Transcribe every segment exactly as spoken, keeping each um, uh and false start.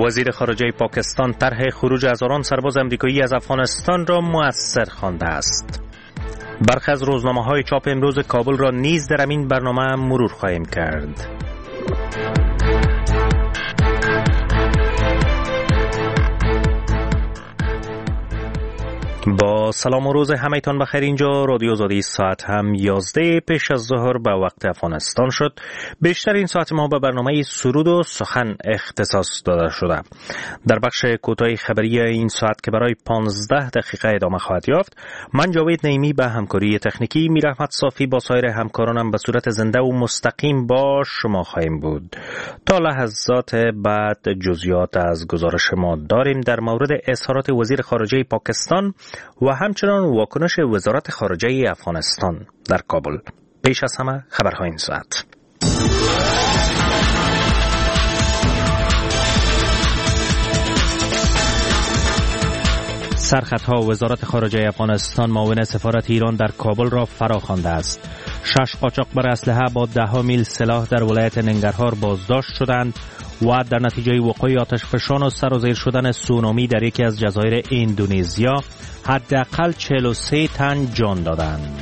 وزیر خارجه پاکستان طرح خروج هزاران سرباز آمریکایی از افغانستان را مؤثر خوانده است. برخی از روزنامه‌های چاپ امروز کابل را نیز در این برنامه مرور خواهیم کرد. با سلام و روز همه‌تان بخیر. اینجا رادیو آزادی، ساعت هم یازده پیش از ظهر به وقت افغانستان شد. بیشتر این ساعت ما به برنامه سرود و سخن اختصاص داده شده. در بخش کوتاه خبری این ساعت که برای پانزده دقیقه ادامه خواهد یافت، من جاوید نعیمی به همکاری تکنیکی، میر احمد صافی با سایر همکارانم به صورت زنده و مستقیم با شما خواهیم بود. تا لحظات بعد جزئیات از گزارش ما داریم در مورد اظهارات وزیر خارجه پاکستان و همچنان واکنش وزارت خارجه افغانستان در کابل. پیش از همه خبرهای این ساعت. سرخطها وزارت خارجه افغانستان معاون سفارت ایران در کابل را فراخوانده است. شش قاچاقبر اسلحه با ده ها میل سلاح در ولایت ننگرهار بازداشت شدند و در نتیجه وقوع آتش فشان و سر و زیر شدن سونامی در یکی از جزایر اندونزیا حداقل چهل و سه تن جان دادند.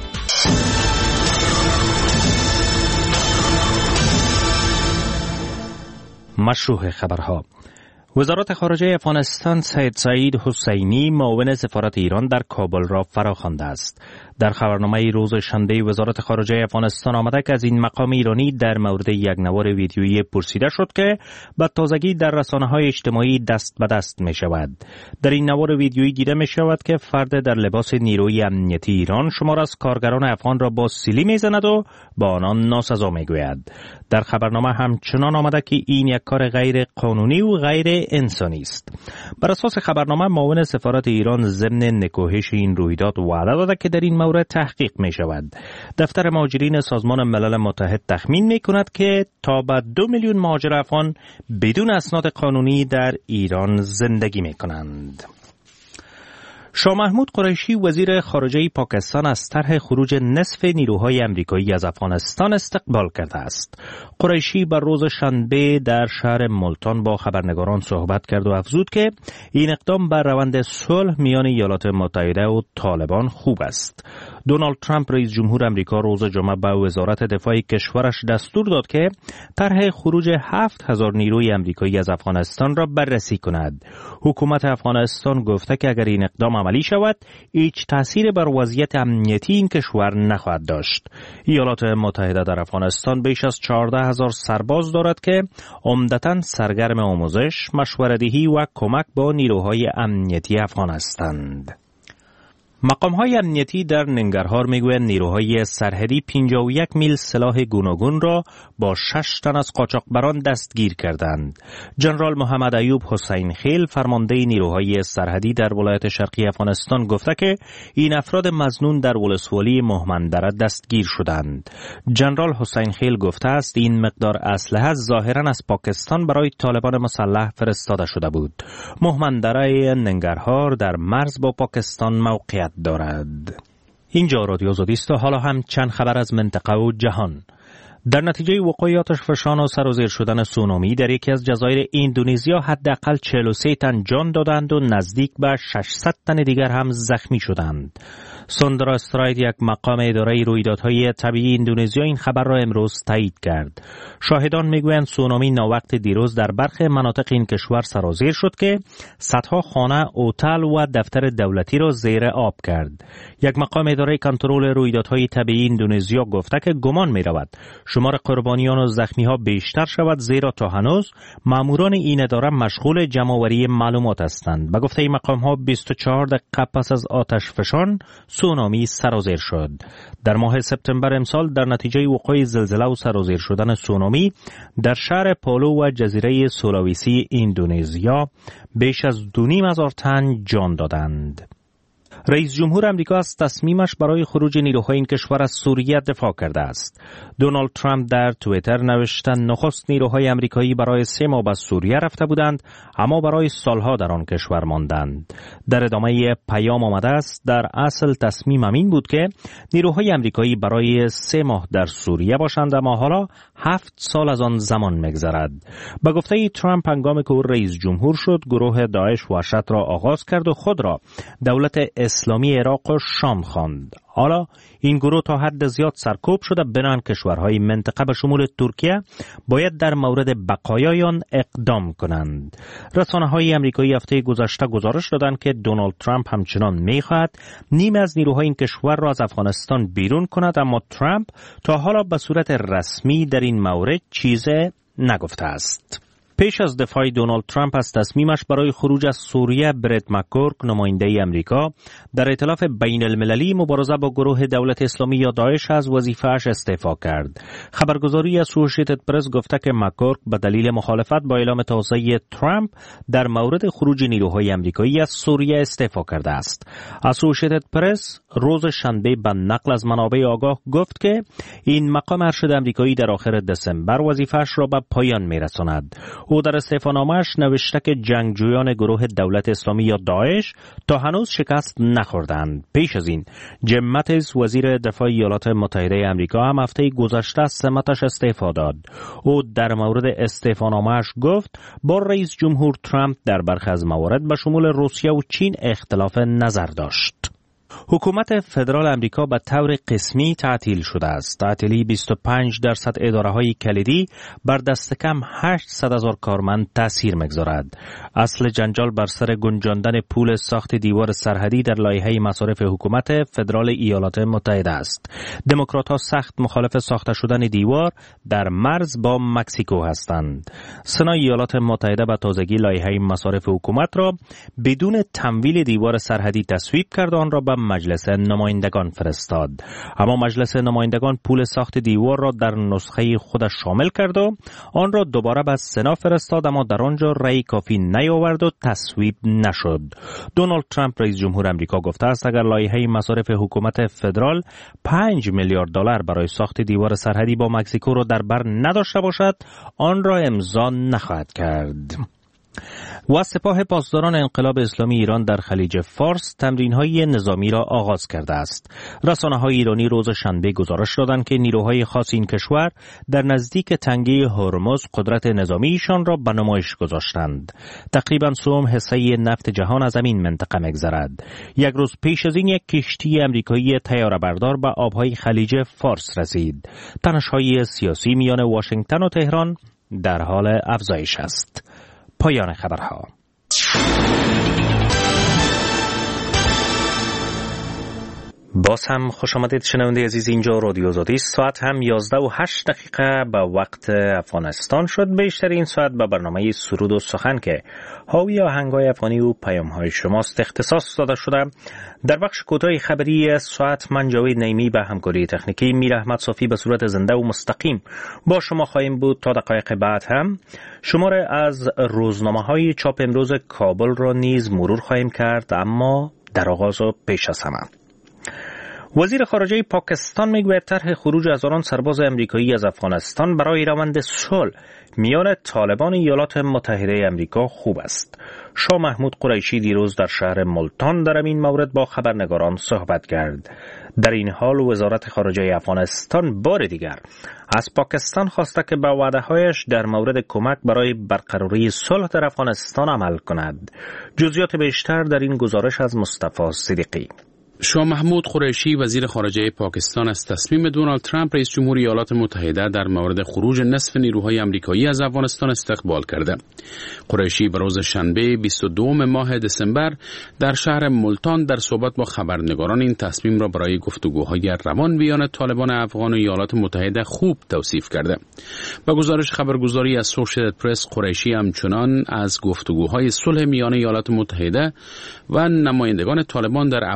مشروع خبرها. وزارت خارجه افغانستان سید سعید حسینی معاون سفارت ایران در کابل را فراخوانده است. در خبرنامه روز شنبه وزارت خارجه افغانستان آمده که از این مقام ایرانی در مورد یک نوار ویدیویی پرسیده شد که به تازگی در رسانه‌های اجتماعی دست به دست می شود. در این نوار ویدیویی دیده می شود که فرد در لباس نیروی امنیتی ایران شمار از کارگران افغان را با سیلی می زند و با آنان ناسزا می گوید. در خبرنامه همچنان آمده که این یک کار غیر قانونی و غیر انسانی است. بر اساس خبرنامه معاون سفارت ایران ضمن نکوهش این رویداد وعده داده که در این مورد تحقیق می شود. دفتر مهاجرین سازمان ملل متحد تخمین می کند که تا به دو میلیون مهاجر افغان بدون اسناد قانونی در ایران زندگی می کنند. شاه محمود قریشی وزیر خارجه پاکستان از طرح خروج نصف نیروهای آمریکایی از افغانستان استقبال کرده است. قریشی بر روز شنبه در شهر ملتان با خبرنگاران صحبت کرد و افزود که این اقدام بر روند صلح میان ایالات متحده و طالبان خوب است. دونالد ترامپ رئیس جمهور آمریکا روز جمعه به وزارت دفاع کشورش دستور داد که طرح خروج هفت هزار نیروی آمریکایی از افغانستان را بررسی کند. حکومت افغانستان گفته که اگر این اقدام عملی شود، هیچ تأثیری بر وضعیت امنیتی این کشور نخواهد داشت. ایالات متحده در افغانستان بیش از چهارده هزار سرباز دارد که عمدتاً سرگرم آموزش، مشوره‌دهی و کمک با نیروهای امنیتی افغان هستند. مقام‌های امنیتی در ننگرهار میگویند نیروهای سرحدی پنجاه و یک میل سلاح گوناگون را با شش تن از قاچاقبران دستگیر کردند. جنرال محمد ایوب حسین خیل فرمانده نیروهای سرحدی در ولایت شرقی افغانستان گفته که این افراد مظنون در ولسوالی مهمندره دستگیر شدند. جنرال حسین خیل گفته است این مقدار اسلحه ظاهراً از پاکستان برای طالبان مسلح فرستاده شده بود. مهمندره ننگرهار در مرز با پاکستان موقعیت دارد. اینجا رادیو آزادی است و حالا هم چند خبر از منطقه و جهان. در نتیجه وقوع آتش فشان و سر و زیر شدن سونامی در یکی از جزایر اندونزیا حداقل چهل و سه تن جان دادند و نزدیک به ششصد تن دیگر هم زخمی شدند. سوندرا استراید، یک مقام اداره رویدادهای طبیعی اندونزیا، این خبر را امروز تایید کرد. شاهدان میگویند سونامی ناوقت دیروز در برخی مناطق این کشور سرازیر شد که صدها خانه، هتل و دفتر دولتی را زیر آب کرد. یک مقام اداره کنترل رویدادهای طبیعی اندونزیا گفته که گمان می‌رود شمار قربانیان و زخمی‌ها بیشتر شود، زیرا تا هنوز ماموران این اداره مشغول جمع‌آوری معلومات هستند. به گفته این مقام‌ها بیست و چهار دقیقه پس از آتش فشان سونامی سرازیر شد. در ماه سپتامبر امسال در نتیجه وقوع زلزله و سرازیر شدن سونامی در شهر پالو و جزیره سولاویسی اندونزیا بیش از دو نیم هزار تن جان دادند. رئیس جمهور امریکا از تصمیمش برای خروج نیروهای این کشور از سوریه دفاع کرده است. دونالد ترامپ در توییتر نوشته نخست نیروهای امریکایی برای سه ماه به سوریه رفته بودند اما برای سالها در آن کشور ماندند. در ادامه پیام آمده است در اصل تصمیمم این بود که نیروهای امریکایی برای سه ماه در سوریه باشند اما حالا هفت سال از آن زمان می‌گذرد. به گفته ترامپ هنگامی که او رئیس جمهور شد گروه داعش وحشت را آغاز کرد و خود را دولت اسلامی عراق و شام خواند. حالا این گروه تا حد زیاد سرکوب شده بنان کشورهای منطقه به شمول ترکیه باید در مورد بقایای آن اقدام کنند. رسانه‌های آمریکایی هفته گذشته گزارش دادند که دونالد ترامپ همچنان می‌خواهد نیمی از نیروهای این کشور را از افغانستان بیرون کند اما ترامپ تا حالا به صورت رسمی در این مورد چیزی نگفته است. پیش از دفاع دونالد ترامپ از تصمیمش برای خروج از سوریه، برت مک‌کورک نماینده امریکا در ائتلاف بین المللی مبارزه با گروه دولت اسلامی یا داعش از وظیفه‌اش استعفا کرد. خبرگزاری اسوسییتد پرس گفته که مک‌کورک به دلیل مخالفت با اعلام تازه ترامپ در مورد خروج نیروهای امریکایی از سوریه استعفا کرده است. اسوسییتد پرس روز شنبه به نقل از منابع آگاه گفت که این مقام ارشد امریکایی در آخر دسامبر وظیفه‌اش را به پایان می‌رساند. او در استعفانامه‌اش نوشته که جنگجویان گروه دولت اسلامی یا داعش تا هنوز شکست نخوردند. پیش از این جیم ماتیز وزیر دفاع ایالات متحده آمریکا هم هفته گذشته از سمتش استعفا داد. او در مورد استعفانامه‌اش گفت با رئیس جمهور ترامپ در برخی از موارد به شمول روسیه و چین اختلاف نظر داشت. حکومت فدرال امریکا به طور قسمی تعطیل شده است. تعطیلی بیست و پنج درصد اداره‌های کلیدی بر دست کم هشتصد هزار کارمند تاثیر می‌گذارد. اصل جنجال بر سر گنجاندن پول ساخت دیوار سرحدی در لایحه مصارف حکومت فدرال ایالات متحده است. دموکرات‌ها سخت مخالف ساخته شدن دیوار در مرز با مکزیکو هستند. سنای ایالات متحده به تازگی لایحه مصارف حکومت را بدون تمویل دیوار سرحدی تصویب کرد و آن را به مجلس نمایندگان فرستاد. اما مجلس نمایندگان پول ساخت دیوار را در نسخه خودش شامل کرد و آن را دوباره به سنا فرستاد اما در آنجا رأی کافی نیاورد و تصویب نشد. دونالد ترامپ رئیس جمهور آمریکا گفته است اگر لایحه مصارف حکومت فدرال پنج میلیارد دلار برای ساخت دیوار سرحدی با مکزیکو را در بر نداشته باشد آن را امضا نخواهد کرد. و سپاه پاسداران انقلاب اسلامی ایران در خلیج فارس تمرین‌های نظامی را آغاز کرده است. رسانه‌های ایرانی روز شنبه گزارش دادند که نیروهای خاص این کشور در نزدیک تنگه هرمز قدرت نظامیشان را به نمایش گذاشتند. تقریباً سوم حصه نفت جهان از این منطقه می‌گذرد. یک روز پیش از این یک کشتی امریکایی طیاره‌بردار به آب‌های خلیج فارس رسید. تنش‌های سیاسی میان واشنگتن و تهران در حال افزایش است. پایان خبرها. باز هم خوش آمدید شنونده عزیز، اینجا رادیو آزادی است. ساعت هم یازده و هشت دقیقه به وقت افغانستان شد. بیشتر این ساعت به برنامه سرود و سخن که حاوی آهنگ‌های افغانی و پیام‌های شماست اختصاص داده شده. در بخش کوتاه خبری ساعت من جاوید نعیمی به همکاری تکنیکی میر احمد صافی به صورت زنده و مستقیم با شما خواهیم بود. تا دقایق بعد هم شماره از روزنامه‌های چاپ امروز کابل را نیز مرور خواهیم کرد، اما در آغاز و پیش از همه وزیر خارجه پاکستان میگوید طرح خروج هزاران سرباز امریکایی از افغانستان برای روند صلح میان طالبان ایالات متحده امریکا خوب است. شاه محمود قریشی دیروز در شهر ملتان در این مورد با خبرنگاران صحبت کرد. در این حال وزارت خارجه افغانستان بار دیگر از پاکستان خواسته که به وعده‌هایش در مورد کمک برای برقراری صلح در افغانستان عمل کند. جزئیات بیشتر در این گزارش از مصطفی صدیقی. شاه محمود قریشی وزیر خارجه پاکستان از تصمیم دونالد ترامپ رئیس جمهور ایالات متحده در مورد خروج نصف نیروهای آمریکایی از افغانستان استقبال کرده. قریشی به روز شنبه بیست و دوم ماه دسامبر در شهر ملتان در صحبت با خبرنگاران این تصمیم را برای گفتگوهای روان میان طالبان افغان و ایالات متحده خوب توصیف کرده. با گزارش خبرگزاری اسوسییتد پرس، قریشی همچنان از گفتگوهای صلح میان ایالات متحده و نمایندگان طالبان در ابوظبی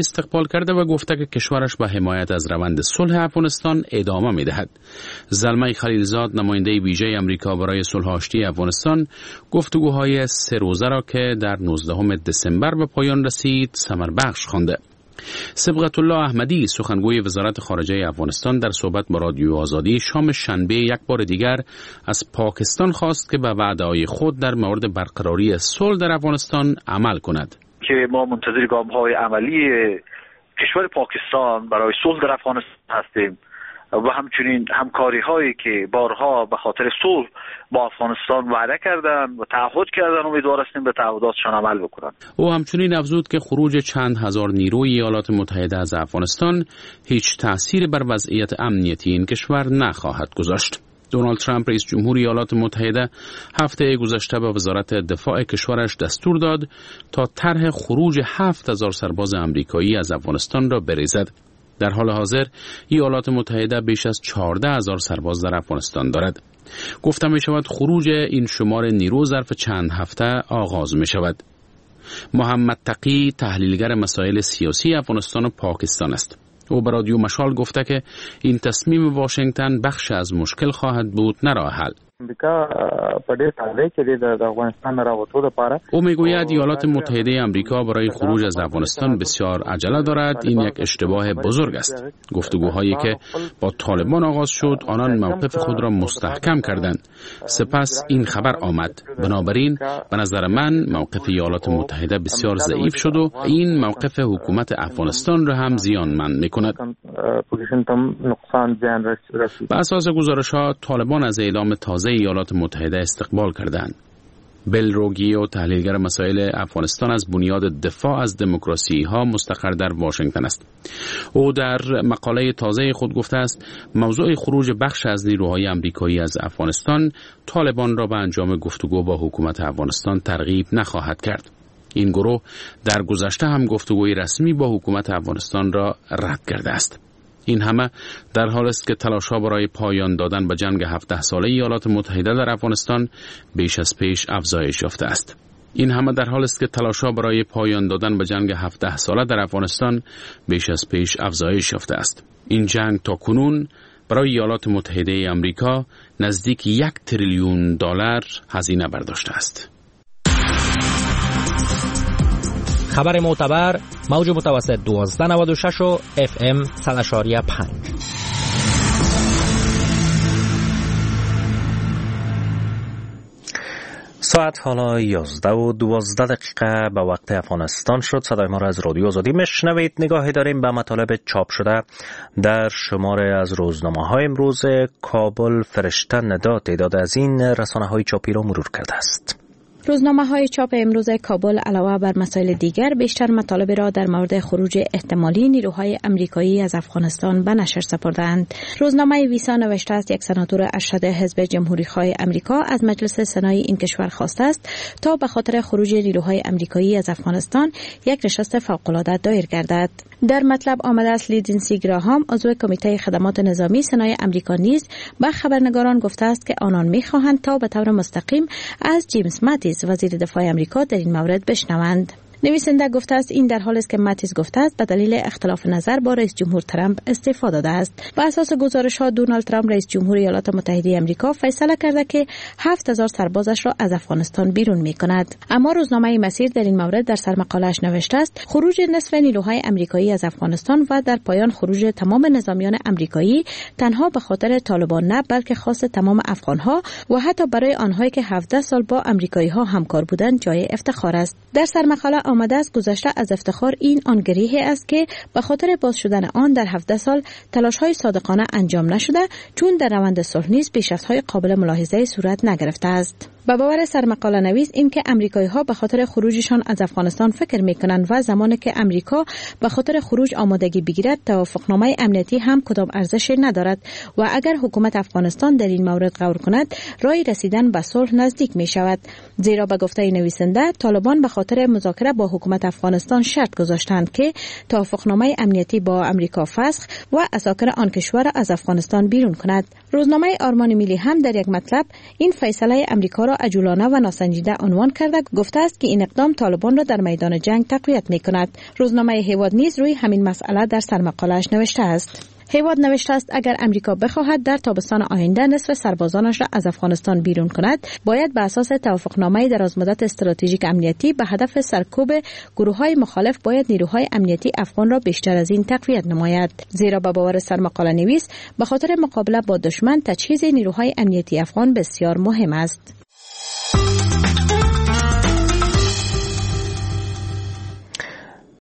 استقبال کرده و گفته که کشورش به حمایت از روند صلح افغانستان ادامه می‌دهد. زلمه خلیلزاد نماینده ویژه آمریکا برای صلح آشتی افغانستان گفتگوهای سه روزه را که در نوزدهم دسامبر به پایان رسید ثمر بخش خوانده. صبغت الله احمدی سخنگوی وزارت خارجه افغانستان در صحبت با رادیو آزادی شام شنبه یک بار دیگر از پاکستان خواست که به وعده‌های خود در مورد برقراری صلح در افغانستان عمل کند. که ما منتظر گام‌های عملی کشور پاکستان برای صلح در افغانستان هستیم و همچنین همکاری هایی که بارها به خاطر صلح با افغانستان وعده کردن و تعهد کردن، امیدوار هستیم به تعهداتشان عمل بکنن. او همچنین افزود که خروج چند هزار نیروی ایالات متحده از افغانستان هیچ تأثیری بر وضعیت امنیتی این کشور نخواهد گذاشت. دونالد ترامپ رئیس جمهور ایالات متحده هفته گذشته به وزارت دفاع کشورش دستور داد تا طرح خروج هفت هزار سرباز آمریکایی از افغانستان را بریزد. در حال حاضر ایالات متحده بیش از چهارده هزار سرباز در افغانستان دارد. گفته می شود خروج این شمار نیرو ظرف چند هفته آغاز می شود. محمد تقی تحلیلگر مسائل سیاسی افغانستان و پاکستان است. او به رادیو مشال گفته که این تصمیم واشنگتن بخش از مشکل خواهد بود نه راه حل. او میگوید ایالات متحده آمریکا برای خروج از افغانستان بسیار عجله دارد. این یک اشتباه بزرگ است. گفتگوهایی که با طالبان آغاز شد آنان موقف خود را مستحکم کردند، سپس این خبر آمد. بنابراین به نظر من موقف ایالات متحده بسیار ضعیف شد و این موقف حکومت افغانستان را هم زیانمند میکند. به اساس گزارش‌ها طالبان از اعلام تازه ایالات متحده استقبال کردند. بل روگیو تحلیلگر مسائل افغانستان از بنیاد دفاع از دموکراسی ها مستقر در واشنگتن است. او در مقاله تازه خود گفته است موضوع خروج بخش از نیروهای آمریکایی از افغانستان طالبان را به انجام گفتگو با حکومت افغانستان ترغیب نخواهد کرد. این گروه در گذشته هم گفتگوی رسمی با حکومت افغانستان را رد کرده است. این همه در حال است که تلاش‌ها برای پایان دادن به جنگ هفده ساله ایالات متحده در افغانستان بیش از پیش افزایش یافته است. این همه در حال است که تلاش‌ها برای پایان دادن به جنگ هفده ساله در افغانستان بیش از پیش افزایش یافته است. این جنگ تا کنون برای ایالات متحده آمریکا نزدیک یک تریلیون دلار هزینه برداشته است. خبر معتبر موج متوسط دوازده نود و شش و اف ام صد و اشاریه پنج. ساعت حالا یازده و دوازده دقیقه به وقت افغانستان شد. صدای ما را از رادیو آزادی میشنوید. نگاهی داریم به مطالب چاپ شده در شماره از روزنامه‌های امروز. کابل فرشته ندا تعداد از این رسانه‌های چاپی را مرور کرده است. روزنامه‌های چاپ امروز کابل علاوه بر مسائل دیگر بیشتر مطالب را در مورد خروج احتمالی نیروهای آمریکایی از افغانستان به نشر سپردند. روزنامه ویسا نوشته است یک سناتور ارشد حزب جمهوری‌خواه آمریکا از مجلس سنای این کشور خواسته است تا به خاطر خروج نیروهای آمریکایی از افغانستان یک نشست فوق‌العاده دایر گردد. در مطلب آمده است لیندزی گراهام عضو کمیته خدمات نظامی سنای آمریکا نیز به خبرنگاران گفته است که آنان می‌خواهند تا به طور مستقیم از جیمز ماتیس وزیر دفاع آمریکا در این مورد بشنوند. نویسنده گفته است این در حالی است که ماتیس گفته است به دلیل اختلاف نظر با رئیس جمهور ترامپ استعفا داده است. بر اساس گزارش‌ها دونالد ترامپ رئیس جمهور ایالات متحده آمریکا فیصله کرده که هفت هزار سربازش را از افغانستان بیرون می‌کند. اما روزنامه مسیر در این مورد در سرمقاله‌اش نوشته است خروج نصف نیروهای آمریکایی از افغانستان و در پایان خروج تمام نظامیان آمریکایی تنها به خاطر طالبان نه بلکه خاص تمام افغان‌ها و حتی برای آنهایی که هفده سال با آمریکایی‌ها همکار بودند جای افتخار است. در سرمقاله آمده است گذشته از افتخار این آن گریه است که به خاطر باز شدن آن در هفده سال تلاش‌های صادقانه انجام نشده، چون در روند صلح نیز پیشرفت‌های قابل ملاحظه صورت نگرفته است. با باور سرمقاله نویس این که آمریکایی‌ها به خاطر خروجشان از افغانستان فکر می‌کنند و زمانی که آمریکا به خاطر خروج آمادگی بگیرد توافقنامه امنیتی هم کدام ارزش ندارد و اگر حکومت افغانستان در این مورد غور کند راه رسیدن به صلح نزدیک می‌شود، زیرا به گفته نویسنده طالبان به خاطر مذاکره با حکومت افغانستان شرط گذاشتند که توافقنامه امنیتی با آمریکا فسخ و اساکر آن کشور از افغانستان بیرون کند. روزنامه آرمان ملی هم در یک مطلب این فیصله آمریکا را را عجولانه و ناسنجیده عنوان کرده گفته است که این اقدام طالبان را در میدان جنگ تقویت می‌کند. روزنامه هیواد نیز روی همین مسئله در سرمقاله‌اش نوشته است. هیواد نوشته است اگر امریکا بخواهد در تابستان آینده نصف سربازانش را از افغانستان بیرون کند، باید بر اساس توافقنامه درازمدت استراتژیک امنیتی به هدف سرکوب گروه‌های مخالف باید نیروهای امنیتی افغان را بیشتر از این تقویت نماید. زیرا به باور سرمقاله نویس به خاطر مقابله با دشمن تجهیز نیروهای امنیتی افغان بسیار مهم است.